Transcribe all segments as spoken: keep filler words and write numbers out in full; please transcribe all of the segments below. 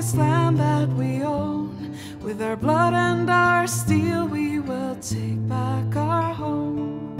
this land that we own. With our blood and our steel, we will take back our home.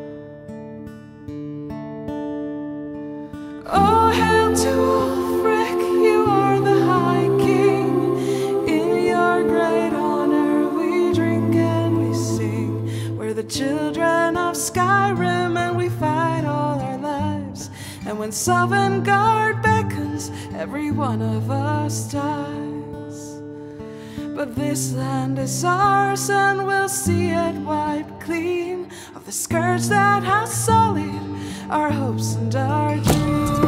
Oh, hail to Ulfric, you are the High King. In your great honor we drink and we sing. We're the children of Skyrim and we fight all our lives. And when Sovngarde beckons, every one of us dies. But this land is ours and we'll see it wiped clean of the scourge that has sullied our hopes and our dreams.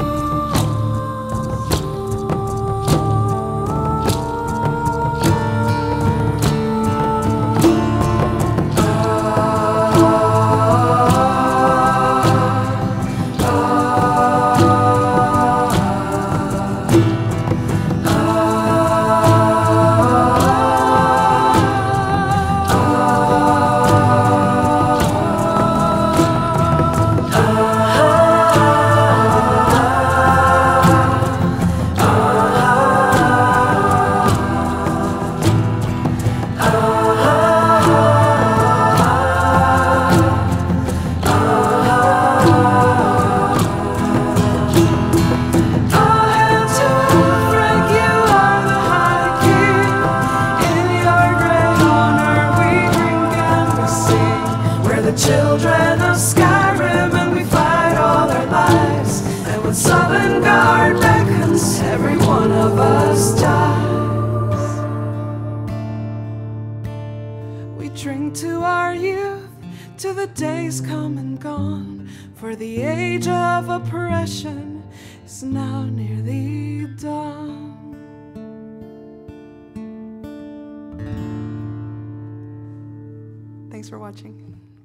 Children of Skyrim and we fight all our lives. And when Sovngarde beckons, every one of us dies. We drink to our youth, to the days come and gone. For the age of oppression is now nearly done. Thanks for watching.